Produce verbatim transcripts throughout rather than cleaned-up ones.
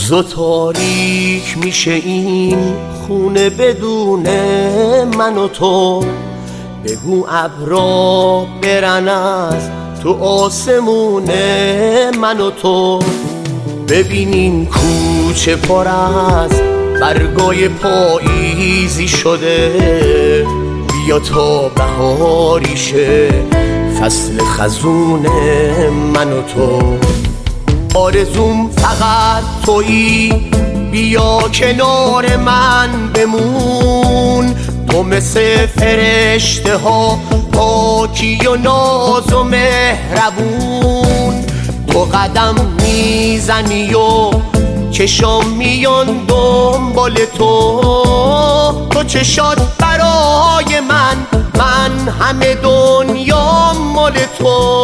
روز و تاریک میشه این خونه بدون من و تو. بگو ابرا برن از تو آسمون من و تو. ببینین کوچه پر از برگای پاییزی شده، بیا تا بهاری شه فصل خزون من و تو. آرزوم فقط تویی، بیا کنار من بمون. تو مثل فرشته ها پاکی و ناز و مهربون. تو قدم میزنی و چشام میان دنبال تو. تو چشات برای من، من همه دنیا مال تو.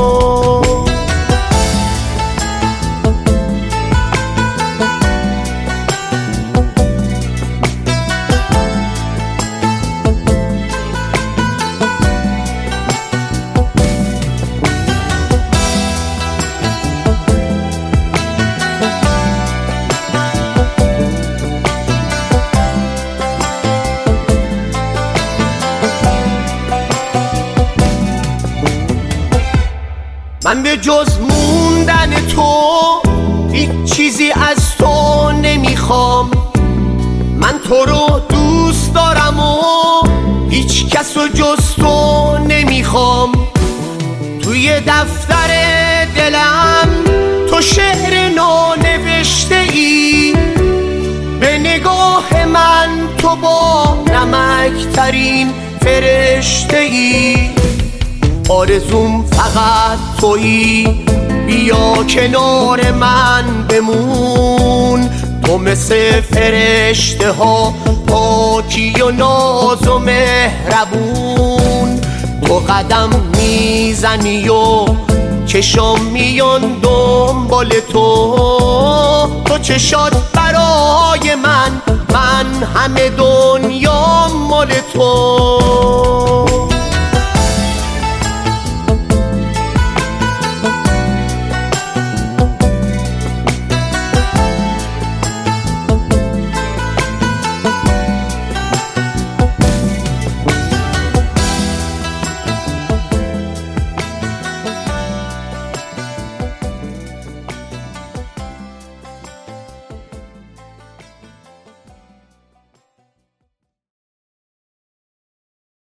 من به جز موندن تو هیچ چیزی از تو نمیخوام. من تو رو دوست دارم و هیچ کس رو جز تو نمیخوام. توی دفتر دلم تو شعر نانوشته ای، به نگاه من تو با نمک ترین فرشته ای. آرزوم فقط تویی، بیا کنار من بمون. تو مثل فرشته ها پاکی و ناز و مهربون. تو قدم میزنی و چشام میان دنبال تو. تو چشات برای من، من همه دنیا مال تو.